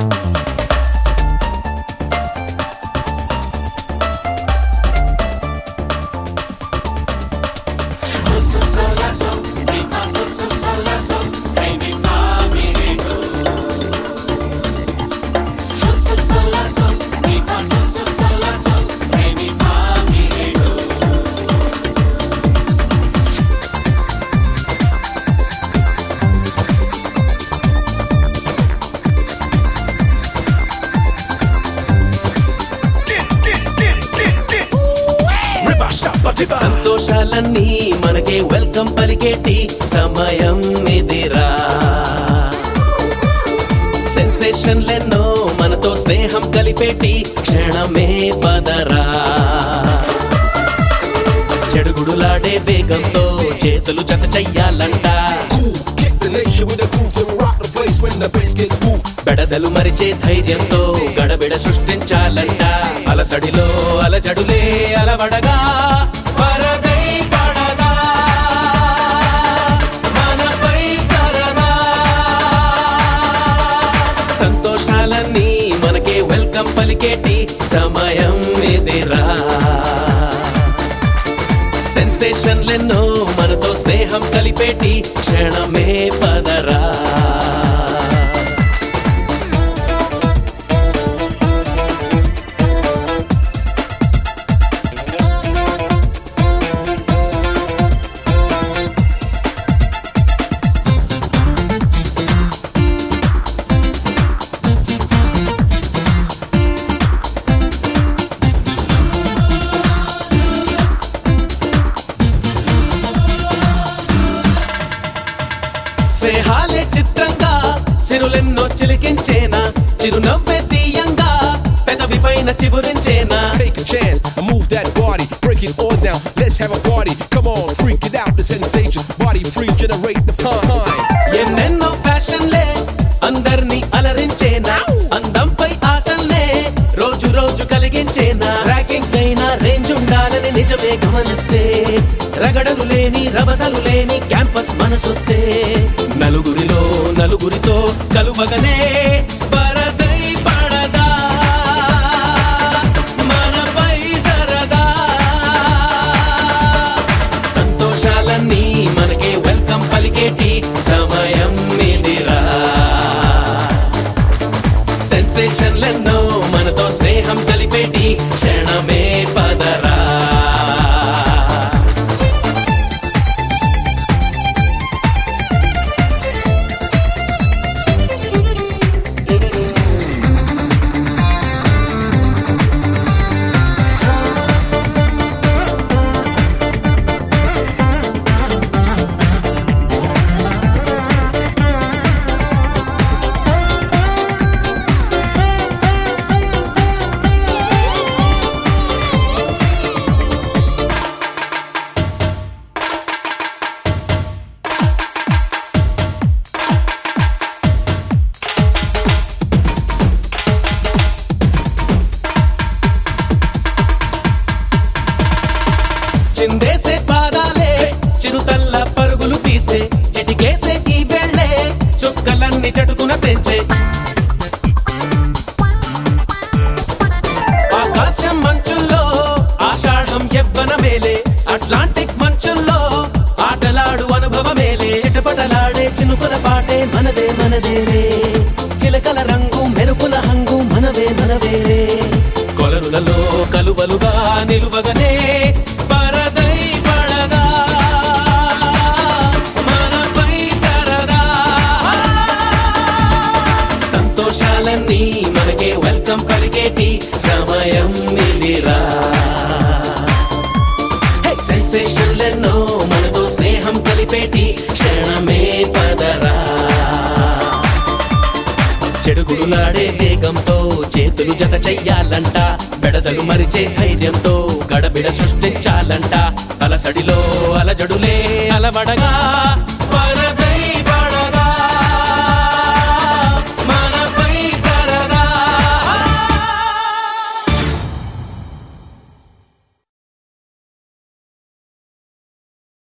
సంతోషాలన్నీ మనకే వెల్కమ్ పలికేటి సమయం ఇదిరా. సెన్సేషన్లెన్నో మనతో స్నేహం కలిపేటి క్షణమే పదరా. చెడుగుడులాడే వేగంతో చేతులు జత చెయ్యాలంట. బెడదలు మరిచే ధైర్యంతో గడబిడ సృష్టించాలంట. అలసడిలో అలజడులే అలవడగా పరదై పడదా మనపై సరదా. సంతోషాలన్నీ మనకే వెల్కమ్ పలికేటి సమయం ఇదిరా. సెన్సేషన్లెన్నో మనతో స్నేహం కలిపేటి క్షణమే పదరా. స్నేహాలే చిత్రంగా సిరులెన్నో చిలికించేనా. చిరునవ్వే తీయంగా పెదవి పైన చివురించేనా. Take a chance and move that body, break it all down. Let's have a party. Come on, freak it out, the sensation. Body free, generate the fun. ఎన్నెన్నో ఫ్యాషన్లే అందర్నీ అలరించేనా. అందంపై ఆశల్నే రోజు రోజు కలిగించేనా. ర్యాకింగ్ అయినా రేంజ్ ఉండాలని నిజమే గమనిస్తే రగడలు లేని రభసలు లేని క్యాంపస్ మనసొత్తే. నలుగురిలో నలుగురితో కలువగనే పరదై పడదా మనపై సరదా. సంతోషాలన్నీ మనకే వెల్కమ్ పలికేటి సమయం ఇదిరా. సెన్సేషన్లెన్నో మనతో స్నేహం కలిపేటి క్షణమే పదరా. చిందేసే పాదాలే చిరుతల్ల పరుగులు తీసే. చిటికేసే ఈ వేళ్ళే చుక్కలన్నీ చటుకున తెంచే. ఆకాశం మంచుల్లో ఆషాఢం యవ్వన మేలే. అట్లాంటిక్ మంచుల్లో ఆటలాడు అనుభవమేలే. చిటపటలాడే చినుకుల పాటే మనదే మనదేలే. చిలకల రంగు మెరుపుల హంగు మనవే మనవేలే. కొలనులలో కలువలుగా నిలువగనే పరదై పడదా మనపై సరదా. సంతోషాలన్నీ మనకే వెల్కమ్ పలికేటి సమయం ఇదిరా. సెన్సేషన్లెన్నో మనతో స్నేహం కలిపేటి క్షణమే పదరా. చెడుగుడులాడే వేగంతో చేతులు జత చెయ్యాలంట. బెడదలు మరిచే ధైర్యంతో గడబిడ సృష్టించాలంట. అలసడిలో అలజడులే అలవడగా